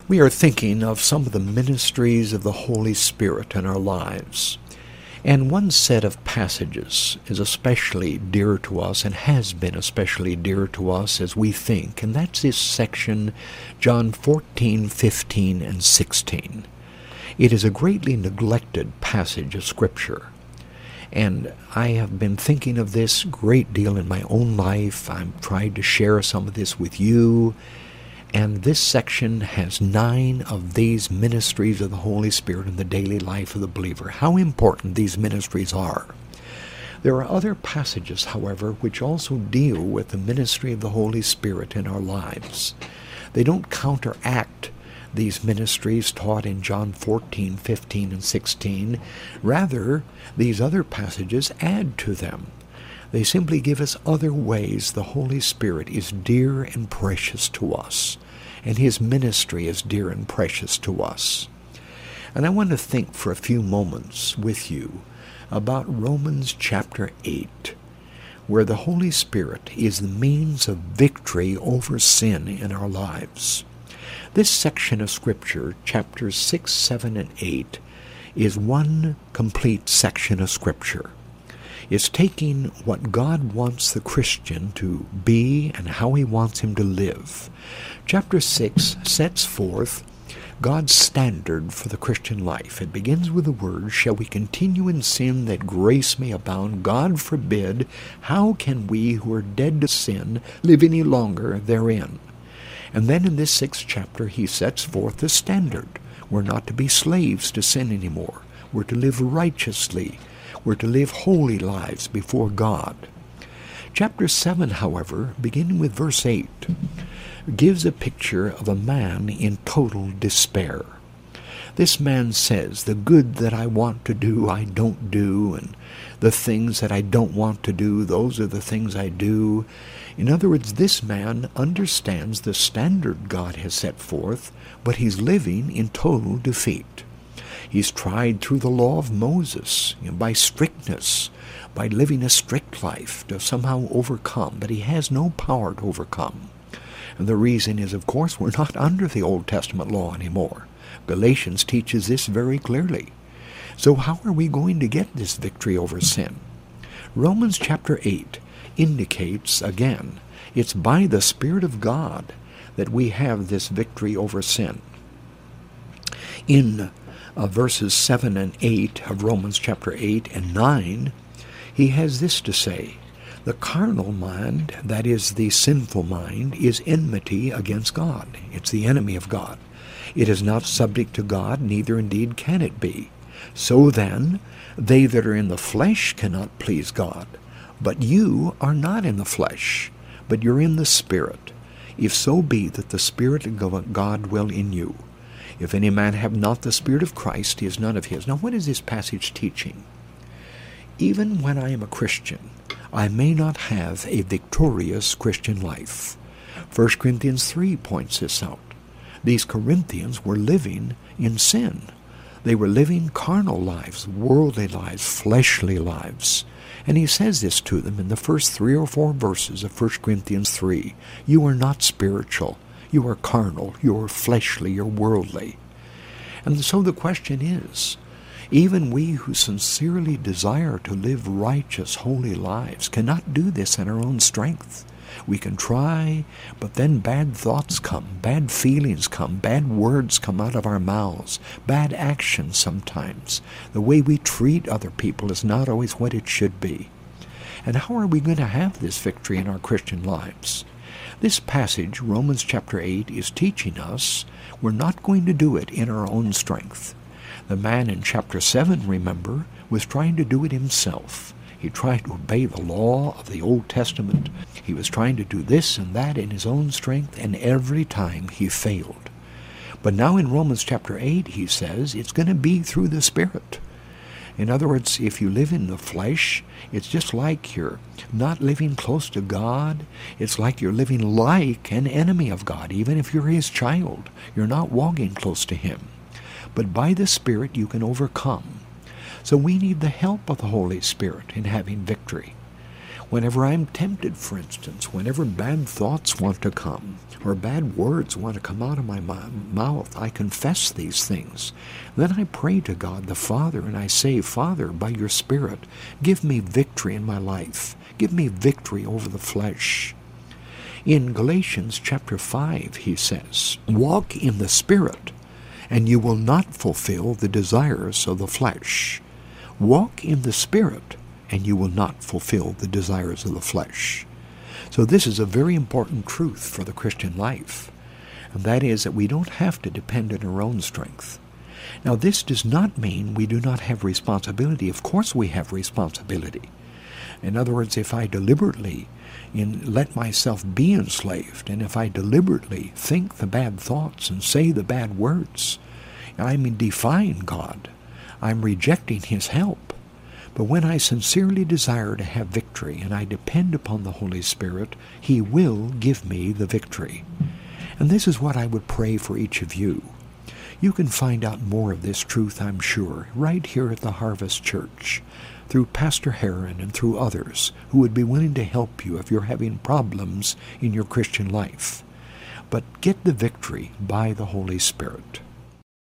We are thinking of some of the ministries of the Holy Spirit in our lives. And one set of passages is especially dear to us and has been especially dear to us as we think, and that's this section, John 14, 15, and 16. It is a greatly neglected passage of Scripture. And I have been thinking of this a great deal in my own life. I've tried to share some of this with you. And this section has 9 of these ministries of the Holy Spirit in the daily life of the believer. How important these ministries are. There are other passages, however, which also deal with the ministry of the Holy Spirit in our lives. They don't counteract these ministries taught in John 14, 15, and 16. Rather, these other passages add to them. They simply give us other ways the Holy Spirit is dear and precious to us, and His ministry is dear and precious to us. And I want to think for a few moments with you about Romans chapter 8, where the Holy Spirit is the means of victory over sin in our lives. This section of Scripture, chapters 6, 7, and 8, is one complete section of Scripture. It's taking what God wants the Christian to be and how He wants him to live. Chapter 6 sets forth God's standard for the Christian life. It begins with the words, "Shall we continue in sin that grace may abound? God forbid. How can we who are dead to sin live any longer therein?" And then in this 6th chapter He sets forth the standard. We're not to be slaves to sin anymore. We're to live righteously. We're to live holy lives before God. Chapter 7, however, beginning with verse 8, gives a picture of a man in total despair. This man says, the good that I want to do, I don't do, and the things that I don't want to do, those are the things I do. In other words, this man understands the standard God has set forth, but he's living in total defeat. He's tried through the law of Moses, by strictness, by living a strict life to somehow overcome, but he has no power to overcome. And the reason is, of course, we're not under the Old Testament law anymore. Galatians teaches this very clearly. So how are we going to get this victory over sin? Romans chapter 8 indicates, again, it's by the Spirit of God that we have this victory over sin. In verses 7 and 8 of Romans chapter 8 and 9, he has this to say, "The carnal mind, that is the sinful mind, is enmity against God." It's the enemy of God. "It is not subject to God, neither indeed can it be. So then, they that are in the flesh cannot please God. But you are not in the flesh, but you're in the Spirit, if so be that the Spirit of God dwell in you. If any man have not the Spirit of Christ, he is none of his." Now, what is this passage teaching? Even when I am a Christian, I may not have a victorious Christian life. 1 Corinthians 3 points this out. These Corinthians were living in sin. They were living carnal lives, worldly lives, fleshly lives. And he says this to them in the first 3 or 4 verses of 1 Corinthians 3. You are not spiritual. You are carnal. You are fleshly. You're worldly. And so the question is, even we who sincerely desire to live righteous, holy lives cannot do this in our own strength. We can try, but then bad thoughts come, bad feelings come, bad words come out of our mouths, bad actions sometimes. The way we treat other people is not always what it should be. And how are we going to have this victory in our Christian lives? This passage, Romans chapter 8, is teaching us we're not going to do it in our own strength. The man in chapter 7, remember, was trying to do it himself. He tried to obey the law of the Old Testament. He was trying to do this and that in his own strength, and every time he failed. But now in Romans chapter 8, he says it's going to be through the Spirit. In other words, if you live in the flesh, it's just like you're not living close to God. It's like you're living like an enemy of God. Even if you're His child, you're not walking close to Him. But by the Spirit, you can overcome. So we need the help of the Holy Spirit in having victory. Whenever I'm tempted, for instance, whenever bad thoughts want to come, or bad words want to come out of my mouth, I confess these things. Then I pray to God the Father, and I say, Father, by your Spirit, give me victory in my life. Give me victory over the flesh. In Galatians chapter 5, he says, walk in the Spirit, and you will not fulfill the desires of the flesh. Walk in the Spirit, and you will not fulfill the desires of the flesh. So this is a very important truth for the Christian life, and that is that we don't have to depend on our own strength. Now, this does not mean we do not have responsibility. Of course we have responsibility. In other words, if I deliberately let myself be enslaved, and if I deliberately think the bad thoughts and say the bad words, I'm defying God. I'm rejecting His help. But when I sincerely desire to have victory and I depend upon the Holy Spirit, He will give me the victory. And this is what I would pray for each of you. You can find out more of this truth, I'm sure, right here at the Harvest Church, through Pastor Heron and through others who would be willing to help you if you're having problems in your Christian life. But get the victory by the Holy Spirit.